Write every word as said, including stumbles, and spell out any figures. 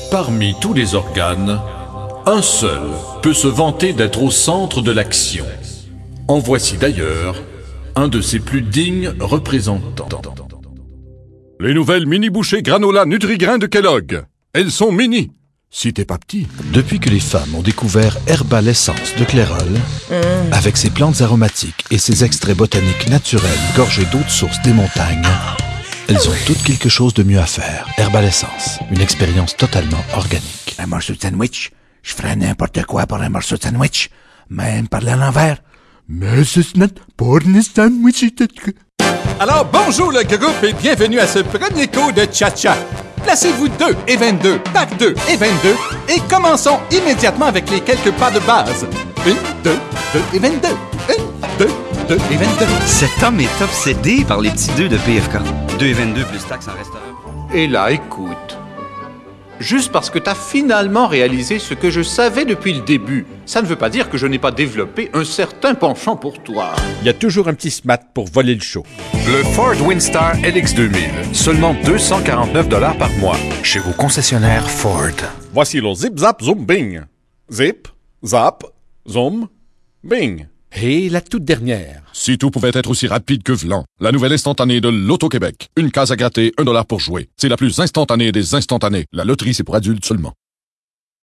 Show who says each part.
Speaker 1: Parmi tous les organes, un seul peut se vanter d'être au centre de l'action. En voici d'ailleurs un de ses plus dignes représentants.
Speaker 2: Les nouvelles mini-bouchées granola Nutri-Grain de Kellogg. Elles sont mini, si t'es pas petit.
Speaker 3: Depuis que les femmes ont découvert Herbal Essence de Clairol, mmh. avec ses plantes aromatiques et ses extraits botaniques naturels gorgés d'eau de source des montagnes, elles ont toutes quelque chose de mieux à faire. Herbal Essence, une expérience totalement organique.
Speaker 4: Un morceau de sandwich, je ferais n'importe quoi pour un morceau de sandwich, même parler à l'envers. Mais c'est not pour un sandwich.
Speaker 5: Alors bonjour le groupe et bienvenue à ce premier cours de Cha-Cha. Placez-vous deux et vingt-deux, pack deux et vingt-deux, et commençons immédiatement avec les quelques pas de base. Une, deux, deux et vingt-deux. Une, deux, deux et vingt-deux.
Speaker 6: Cet homme est obsédé par les petits deux de P F K. deux et vingt-deux plus taxes en restaurant.
Speaker 7: Et là, écoute. Juste parce que t'as finalement réalisé ce que je savais depuis le début, ça ne veut pas dire que je n'ai pas développé un certain penchant pour toi.
Speaker 8: Il y a toujours un petit smat pour voler le show.
Speaker 9: Le Ford Windstar L X deux mille, seulement deux cent quarante-neuf dollars par mois, chez vos concessionnaires Ford.
Speaker 2: Voici le zip zap zoom bing. Zip, zap, zoom, bing.
Speaker 8: Et la toute dernière.
Speaker 2: Si tout pouvait être aussi rapide que Vlan, la nouvelle instantanée de l'Auto-Québec. Une case à gratter, un dollar pour jouer. C'est la plus instantanée des instantanées. La loterie, c'est pour adultes seulement.